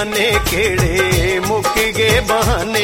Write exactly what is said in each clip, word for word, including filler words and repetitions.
जाने केड़े मुक गए बहाने।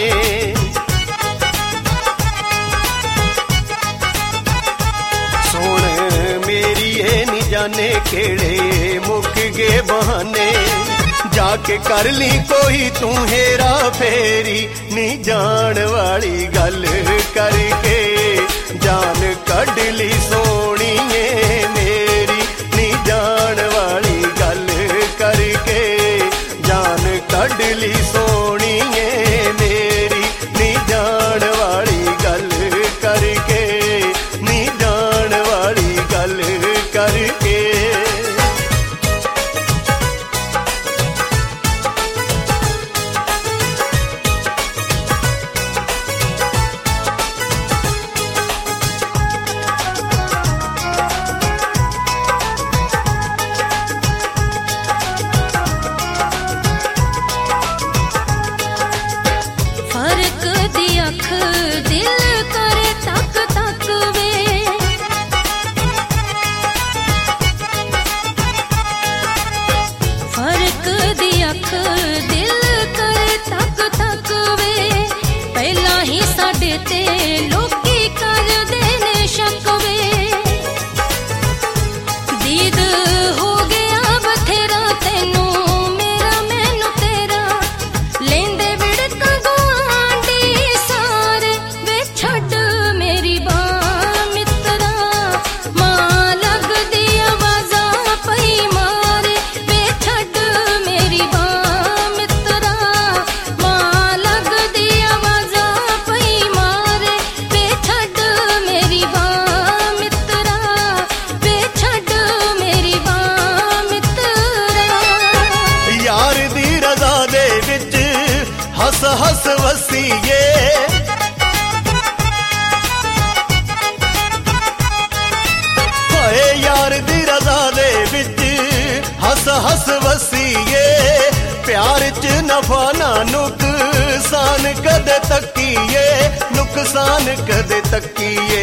सुन मेरी ये नी जाने केड़े मुक गए बहाने। जाके कर ली कोई तू हेरा फेरी नी जान वाली गल करके जान कढ़ ली सोणीए मेरी नी जान वाली गल करके जान कढ़ ली सोणीए मेरी नी जान वाली गल करके नी जान वाली गल करके। हस हस वसीए हाय यार दी रज़ा दे विच हस हस वसीए प्यार च नफा ना नुकसान कदे तकीए नुकसान कदे तकीए।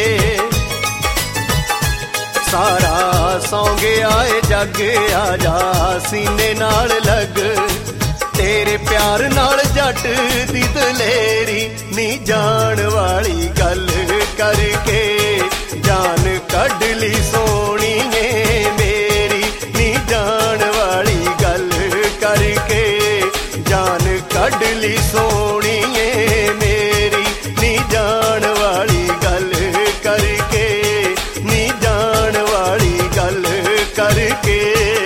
सारा सौ गया है जग आजा सीने नाल लग तेरे प्यार नाल जट दी दलेरी नी जान वाली गल करके जान कढ़ ली सोणीए मेरी नी जान वाली गल करके जान कढ़ ली सोणीए मेरी नी जान वाली गल करके नी जान वाली गल करके।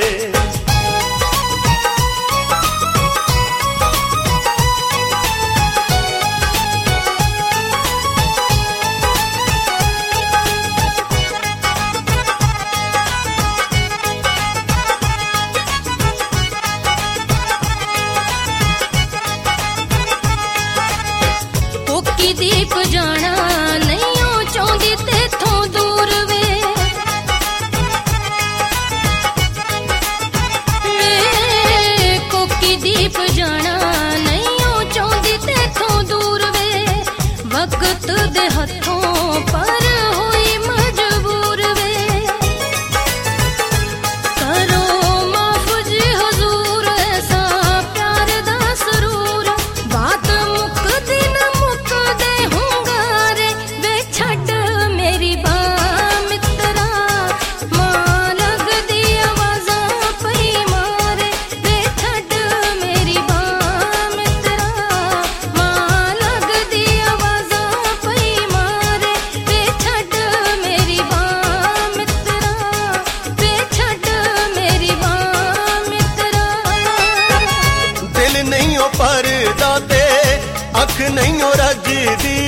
दीप जाना नहीं चाहती तेथों दूर वे कोकी दीप जाना नहीं चाहती तेथों दूर वे वक्त दे हथों पर हुई मजबूर वे करो माफ जी हुजूर ऐसा प्यार दा सरूर बात मुक दिन परदा ते अख नहीं ओ रजदी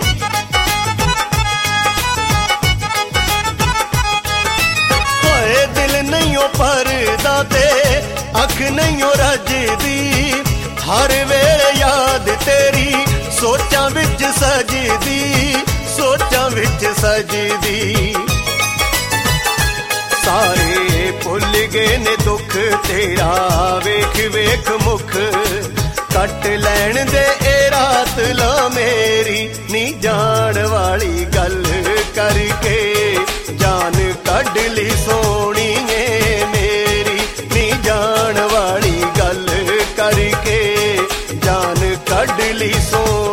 होए दिल नहीं ओ परदा ते अख नहीं ओ रजदी हर वेले याद तेरी सोचां विच सजदी सोचां विच सजदी। सारे भुल गए ने दुख तेरा वेख वेख मुख कट लैन दे ए रात ला मेरी नी जान वाली गल करके जान कढ़ ली सोणीए मेरी नी जान वाली गल करके लाडली सोनी